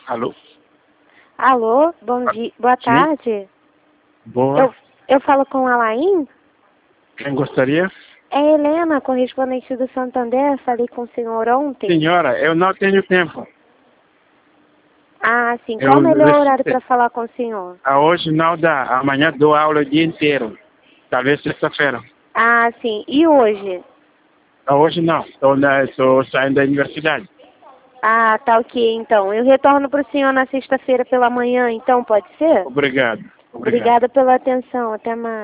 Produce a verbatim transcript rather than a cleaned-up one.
Alô? Alô, bom Ah, dia, boa sim? tarde. Boa. Eu, eu falo com a Laim? Quem gostaria? É Helena, correspondente do Santander, falei com o senhor ontem. Senhora, eu não tenho tempo. Ah, sim, Eu, qual o melhor horário para falar com o senhor? ah, hoje não dá. Amanhã dou aula o dia inteiro. Talvez sexta-feira. Ah, sim, e hoje? Ah, hoje não. Estou saindo da universidade. Ah, tá ok, então. Eu retorno para o senhor na sexta-feira pela manhã, então, pode ser? Obrigado. Obrigado. Obrigada pela atenção, até mais.